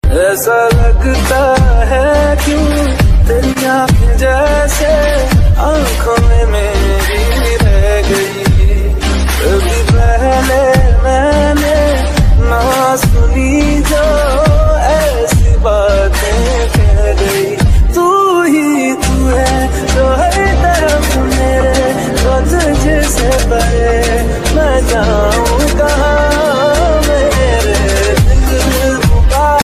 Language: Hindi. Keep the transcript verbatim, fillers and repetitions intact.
ऐसा लगता है क्यों तेरी आंखें जैसे आंखों में मेरी रह गई। कभी पहले मैंने ना सुनी जो ऐसी बातें कह गई। तू ही तू है जो हर तरफ मेरे, तो तुझसे परे मैं जाऊं